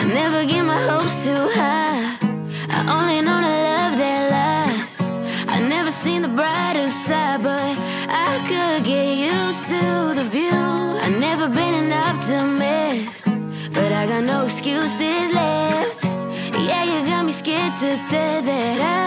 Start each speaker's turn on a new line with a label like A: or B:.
A: never get my hopes too high. I only know the love that lasts. I never seen the brighter side, but I could get used to the view. I never been an optimist, but I got no excuses left. Yeah, you got me scared to death that